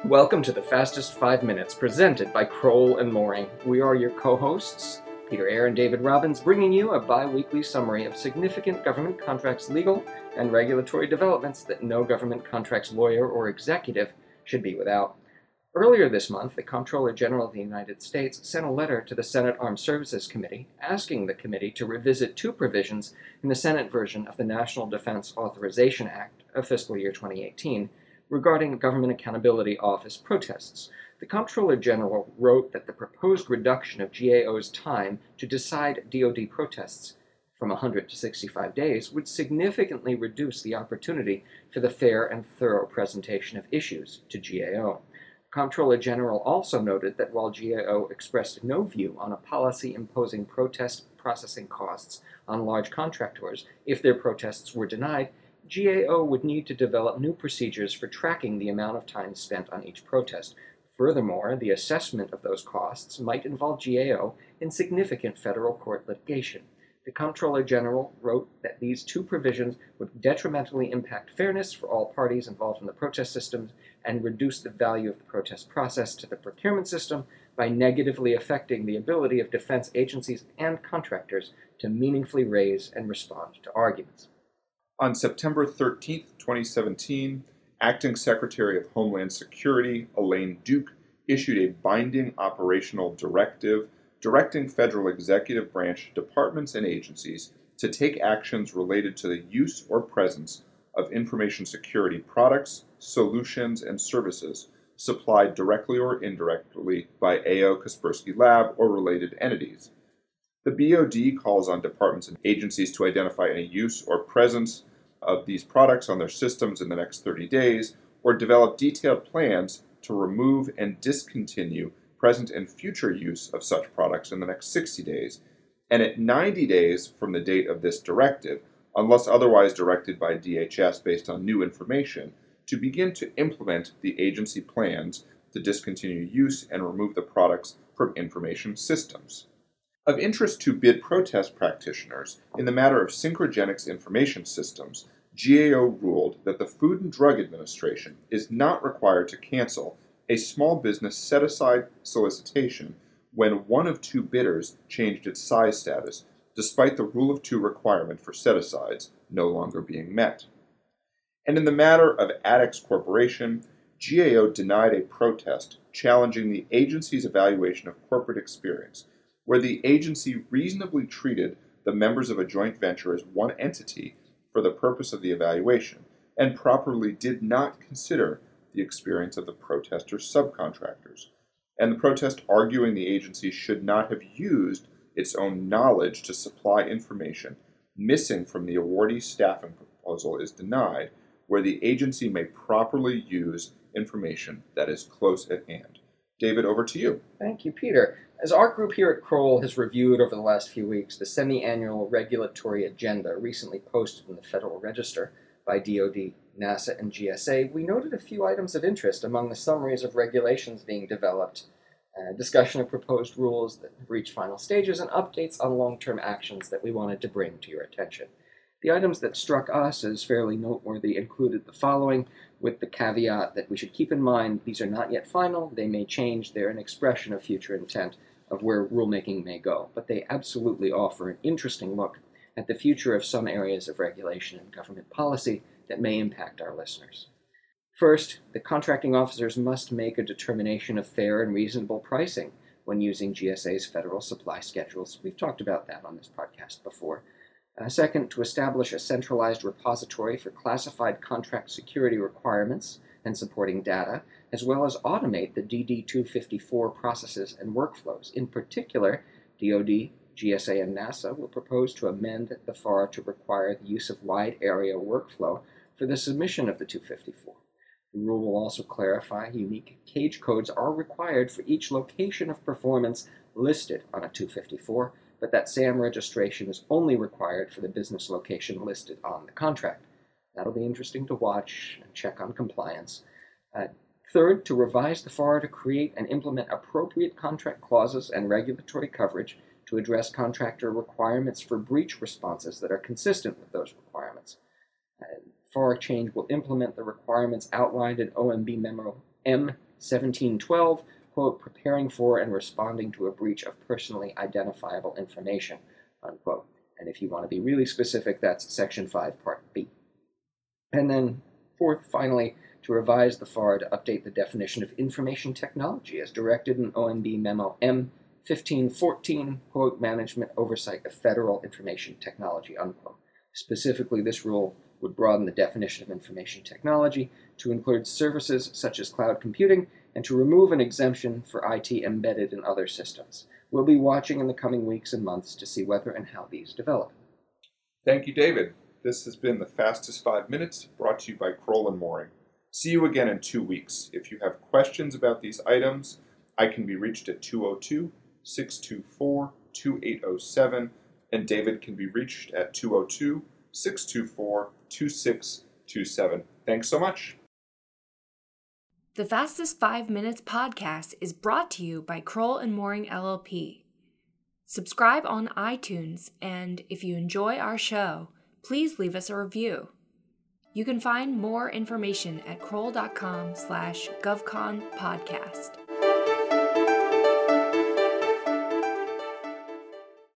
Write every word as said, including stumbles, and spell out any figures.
Welcome to the Fastest Five Minutes, presented by Kroll and Mooring. We are your co-hosts, Peter Eyre and David Robbins, bringing you a bi-weekly summary of significant government contracts legal and regulatory developments that no government contracts lawyer or executive should be without. Earlier this month, the Comptroller General of the United States sent a letter to the Senate Armed Services Committee asking the committee to revisit two provisions in the Senate version of the National Defense Authorization Act of fiscal year twenty eighteen regarding Government Accountability Office protests. The Comptroller General wrote that the proposed reduction of G A O's time to decide D O D protests from one hundred to sixty-five days would significantly reduce the opportunity for the fair and thorough presentation of issues to G A O. Comptroller General also noted that while G A O expressed no view on a policy imposing protest processing costs on large contractors if their protests were denied, G A O would need to develop new procedures for tracking the amount of time spent on each protest. Furthermore, the assessment of those costs might involve G A O in significant federal court litigation. The Comptroller General wrote that these two provisions would detrimentally impact fairness for all parties involved in the protest system and reduce the value of the protest process to the procurement system by negatively affecting the ability of defense agencies and contractors to meaningfully raise and respond to arguments. On September thirteenth, twenty seventeen, Acting Secretary of Homeland Security Elaine Duke issued a binding operational directive directing federal executive branch departments and agencies to take actions related to the use or presence of information security products, solutions, and services supplied directly or indirectly by A O Kaspersky Lab or related entities. The B O D calls on departments and agencies to identify any use or presence of these products on their systems in the next thirty days, or develop detailed plans to remove and discontinue present and future use of such products in the next sixty days, and at ninety days from the date of this directive, unless otherwise directed by D H S based on new information, to begin to implement the agency plans to discontinue use and remove the products from information systems. Of interest to bid protest practitioners, in the matter of Synchrogenix information systems, G A O ruled that the Food and Drug Administration is not required to cancel a small business set-aside solicitation when one of two bidders changed its size status, despite the rule of two requirement for set-asides no longer being met. And in the matter of Addix Corporation, G A O denied a protest challenging the agency's evaluation of corporate experience, where the agency reasonably treated the members of a joint venture as one entity for the purpose of the evaluation, and properly did not consider the experience of the protesters' subcontractors, and the protest arguing the agency should not have used its own knowledge to supply information missing from the awardee staffing proposal is denied, where the agency may properly use information that is close at hand. David, over to you. Thank you, Peter. As our group here at Kroll has reviewed over the last few weeks the semi-annual regulatory agenda recently posted in the Federal Register by D O D, NASA, and G S A, we noted a few items of interest among the summaries of regulations being developed, uh, discussion of proposed rules that have reached final stages, and updates on long-term actions that we wanted to bring to your attention. The items that struck us as fairly noteworthy included the following, with the caveat that we should keep in mind these are not yet final, they may change, they're an expression of future intent of where rulemaking may go, but they absolutely offer an interesting look at the future of some areas of regulation and government policy that may impact our listeners. First, the contracting officers must make a determination of fair and reasonable pricing when using G S A's federal supply schedules. We've talked about that on this podcast before. Uh, second, to establish a centralized repository for classified contract security requirements and supporting data, as well as automate the D D two fifty-four processes and workflows. In particular, D O D, G S A, and NASA will propose to amend the F A R to require the use of wide area workflow for the submission of the two fifty-four. The rule will also clarify unique cage codes are required for each location of performance listed on a two fifty-four, but that SAM registration is only required for the business location listed on the contract. That'll be interesting to watch and check on compliance. Uh, third, to revise the F A R to create and implement appropriate contract clauses and regulatory coverage to address contractor requirements for breach responses that are consistent with those requirements. Uh, F A R change will implement the requirements outlined in O M B Memo M seventeen twelve, quote, preparing for and responding to a breach of personally identifiable information, unquote. And if you want to be really specific, that's Section five, Part B. And then, fourth, finally, to revise the F A R to update the definition of information technology as directed in O M B Memo M fifteen fourteen, quote, management oversight of federal information technology, unquote. Specifically, this rule would broaden the definition of information technology to include services such as cloud computing and to remove an exemption for I T embedded in other systems. We'll be watching in the coming weeks and months to see whether and how these develop. Thank you, David. This has been the Fastest Five Minutes, brought to you by Kroll and Mooring. See you again in two weeks. If you have questions about these items, I can be reached at two oh two, six two four, two eight oh seven, and David can be reached at two oh two, six two four, two six two seven. Thanks so much. The Fastest Five Minutes podcast is brought to you by Kroll and Mooring L L P. Subscribe on iTunes, and if you enjoy our show, please leave us a review. You can find more information at kroll dot com slash govcon podcast.